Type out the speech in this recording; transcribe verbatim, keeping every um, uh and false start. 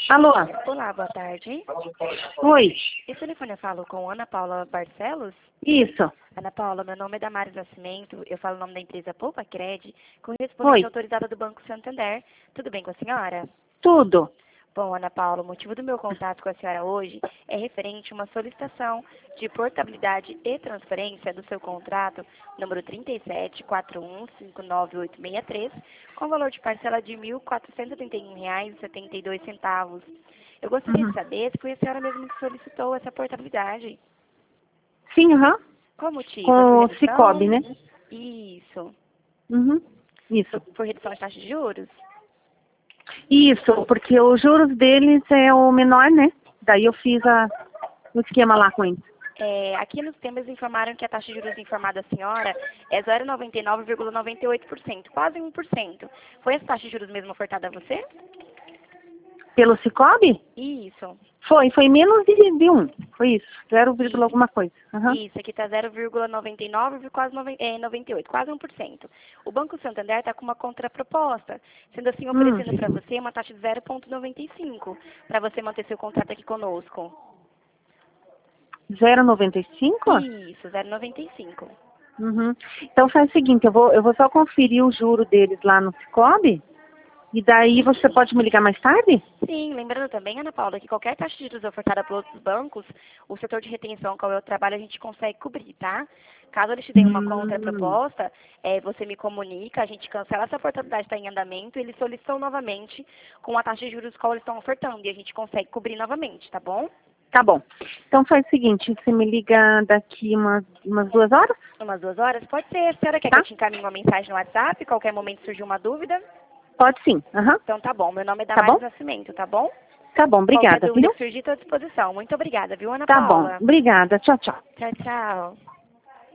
Alô? Olá, boa tarde. Oi. Esse telefone eu falo com Ana Paula Barcelos? Isso. Ana Paula, meu nome é Damares Nascimento, eu falo o nome da empresa Poupa Cred, correspondente Oi. autorizada do Banco Santander. Tudo bem com a senhora? Tudo. Bom, Ana Paula, o motivo do meu contato com a senhora hoje é referente a uma solicitação de portabilidade e transferência do seu contrato número trinta e sete, quatro um cinco nove oito seis três, com valor de parcela de mil quatrocentos e setenta e um reais e setenta e dois centavos. Eu gostaria Uhum. de saber se foi a senhora mesmo que solicitou essa portabilidade. Sim, aham. Qual o motivo? É por Com o redução? Cicobi, né? Isso. Uhum. Por, Isso. por redução de taxa de juros? Isso, porque os juros deles é o menor, né? Daí eu fiz a, o esquema lá com eles. É, aqui nos temas informaram que a taxa de juros informada à senhora é zero vírgula noventa e nove vírgula noventa e oito por cento, quase um por cento. Foi essa taxa de juros mesmo ofertada a você? Pelo Cicobi? Isso. Foi, foi menos de, de um. Foi isso. Zero E, vírgula alguma coisa. Aham. isso, aqui está zero vírgula noventa e nove, quase nove- é, noventa e oito, quase um por cento. O Banco Santander está com uma contraproposta, sendo assim Hum. oferecendo para você uma taxa de zero vírgula noventa e cinco, para você manter seu contrato aqui conosco. zero vírgula noventa e cinco? Isso, zero vírgula noventa e cinco. Uhum. Então faz o seguinte, eu vou, eu vou só conferir o juro deles lá no Cicobi. E daí você pode me ligar mais tarde? Sim, lembrando também, Ana Paula, que qualquer taxa de juros ofertada por outros bancos, o setor de retenção ao qual eu trabalho, a gente consegue cobrir, tá? Caso eles te deem uma Hum. contraproposta, é, você me comunica, a gente cancela essa portabilidade está em andamento, e eles solicitam novamente com a taxa de juros qual eles estão ofertando, e a gente consegue cobrir novamente, tá bom? Tá bom. Então faz o seguinte, você me liga daqui umas, umas duas horas, Umas duas horas? Pode ser. A senhora quer que eu tá? te encaminhe uma mensagem no WhatsApp? Qualquer momento surgir uma dúvida? Pode sim. Aham. Então tá bom. Meu nome é Tá bom? Damares Nascimento, tá bom? Tá bom, Qualquer obrigada, dúvida viu? que surgir, estou à disposição. Muito obrigada, viu, Ana Tá bom. Paula? Obrigada. Tchau, tchau. Tchau, tchau.